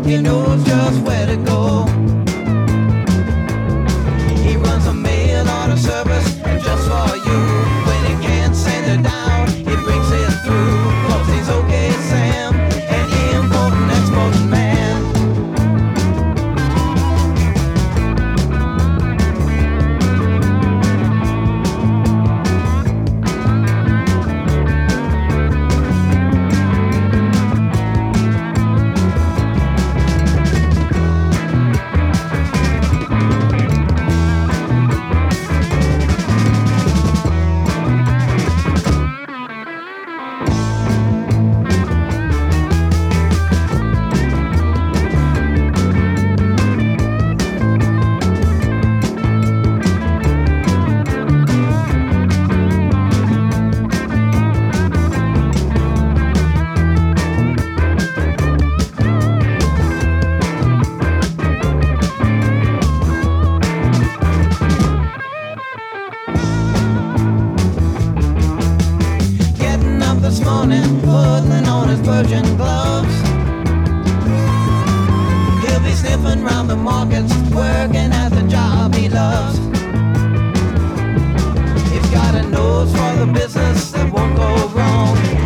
He knows just where to go. He runs a mail order service just for you. When he can't send it down, he brings it through. 'Cause he's okay, Sam, an important exporting man. This morning, putting on his Persian gloves. He'll be sniffing round the markets, working at the job he loves. He's got a nose for the business that won't go wrong.